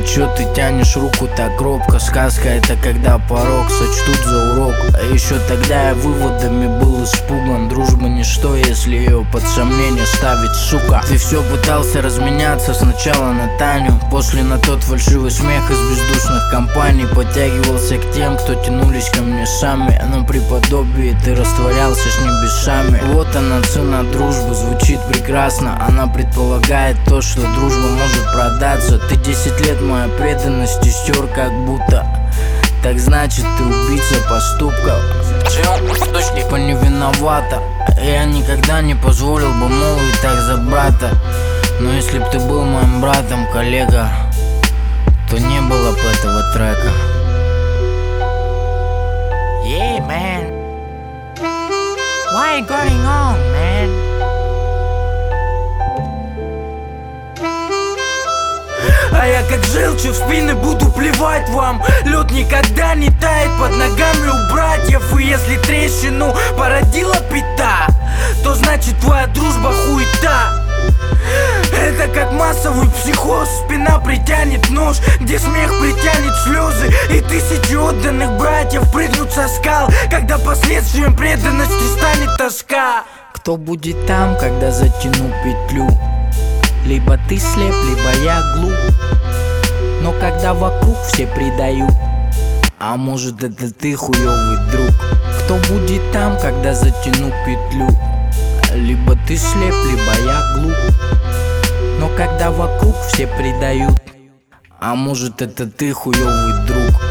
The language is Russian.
чё ты тянешь руку так робко? Сказка — это когда порог сочтут за урок. А еще тогда я выводами был испуган. Дружба ничто, если ее под сомнение ставить, сука. Ты все пытался разменяться сначала на Таню, после на тот фальшивый смех из бездушных компаний. Подтягивался к тем, кто тянулись ко мне сами, но при подобии ты растворялся с небесами. Вот она, цена дружбы, звучит прекрасно. Она предполагает то, что дружба может продаться. Ты 10 лет моя преданность стер как будто. Так значит ты убийца поступков. Типа не виновата. Я никогда не позволил бы молвить так за брата. Но если б ты был моим братом, коллега, то не было бы этого трека. Yeah, man. Why going on, man? А я как желчью в спины буду плевать вам. Лед никогда не тает под ногами у братьев. И если трещину породила пята, то значит твоя дружба хуета. Это как массовый психоз. Спина притянет нож, где смех притянет слезы. И тысячи отданных братьев прыгнут со скал, когда последствием преданности станет тоска. Кто будет там, когда затяну петлю? Либо ты слеп, либо я глуп. Но когда вокруг все предают, а может это ты хуёвый друг? Кто будет там, когда затяну петлю? Либо ты слеп, либо я глуп. Но когда вокруг все предают, а может это ты хуёвый друг?